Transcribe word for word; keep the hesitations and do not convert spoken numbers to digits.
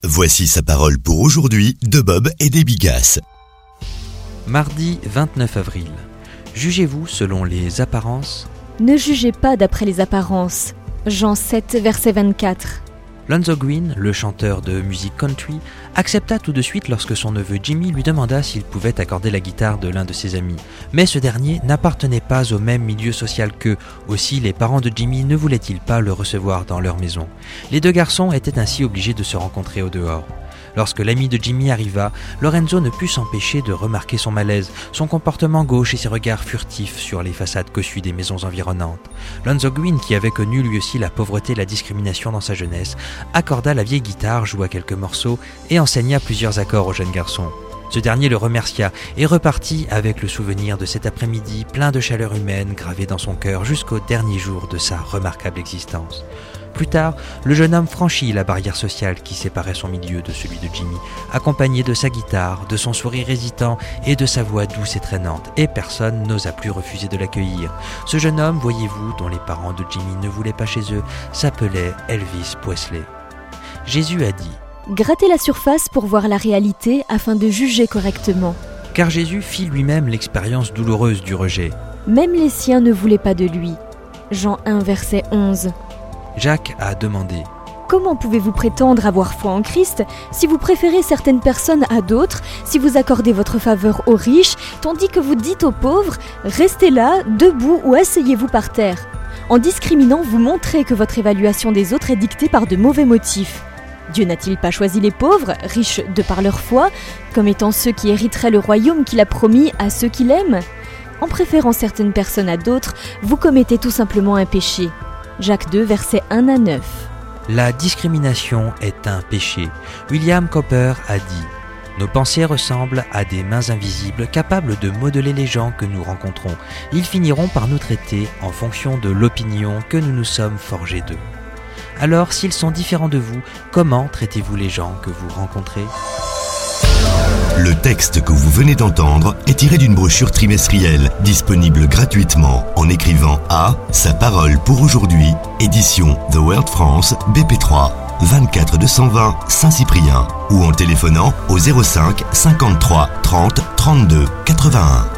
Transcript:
Voici sa parole pour aujourd'hui de Bob et des Bigasses. Mardi vingt-neuf avril. Jugez-vous selon les apparences ? Ne jugez pas d'après les apparences. Jean sept, verset vingt-quatre. Lonzo Green, le chanteur de musique country, accepta tout de suite lorsque son neveu Jimmy lui demanda s'il pouvait accorder la guitare de l'un de ses amis. Mais ce dernier n'appartenait pas au même milieu social qu'eux. Aussi, les parents de Jimmy ne voulaient-ils pas le recevoir dans leur maison. Les deux garçons étaient ainsi obligés de se rencontrer au dehors. Lorsque l'ami de Jimmy arriva, Lorenzo ne put s'empêcher de remarquer son malaise, son comportement gauche et ses regards furtifs sur les façades cossues des maisons environnantes. Lonzo Green, qui avait connu lui aussi la pauvreté et la discrimination dans sa jeunesse, accorda la vieille guitare, joua quelques morceaux et enseigna plusieurs accords au jeune garçon. Ce dernier le remercia et repartit avec le souvenir de cet après-midi plein de chaleur humaine gravé dans son cœur jusqu'au dernier jour de sa remarquable existence. Plus tard, le jeune homme franchit la barrière sociale qui séparait son milieu de celui de Jimmy, accompagné de sa guitare, de son sourire hésitant et de sa voix douce et traînante, et personne n'osa plus refuser de l'accueillir. Ce jeune homme, voyez-vous, dont les parents de Jimmy ne voulaient pas chez eux, s'appelait Elvis Presley. Jésus a dit « Grattez la surface pour voir la réalité afin de juger correctement. » Car Jésus fit lui-même l'expérience douloureuse du rejet. Même les siens ne voulaient pas de lui. Jean un, verset onze. Jacques a demandé « Comment pouvez-vous prétendre avoir foi en Christ si vous préférez certaines personnes à d'autres, si vous accordez votre faveur aux riches, tandis que vous dites aux pauvres « Restez là, debout ou asseyez-vous par terre ». En discriminant, vous montrez que votre évaluation des autres est dictée par de mauvais motifs. Dieu n'a-t-il pas choisi les pauvres, riches de par leur foi, comme étant ceux qui hériteraient le royaume qu'il a promis à ceux qui l'aiment ? En préférant certaines personnes à d'autres, vous commettez tout simplement un péché. Jacques deux, versets un à neuf. La discrimination est un péché. William Cowper a dit « Nos pensées ressemblent à des mains invisibles capables de modeler les gens que nous rencontrons. Ils finiront par nous traiter en fonction de l'opinion que nous nous sommes forgés d'eux. » Alors, s'ils sont différents de vous, comment traitez-vous les gens que vous rencontrez ? Le texte que vous venez d'entendre est tiré d'une brochure trimestrielle disponible gratuitement en écrivant à Sa parole pour aujourd'hui, édition The World France, B P trois, vingt-quatre deux cent vingt Saint-Cyprien ou en téléphonant au zéro cinq cinquante-trois trente trente-deux quatre-vingt-un.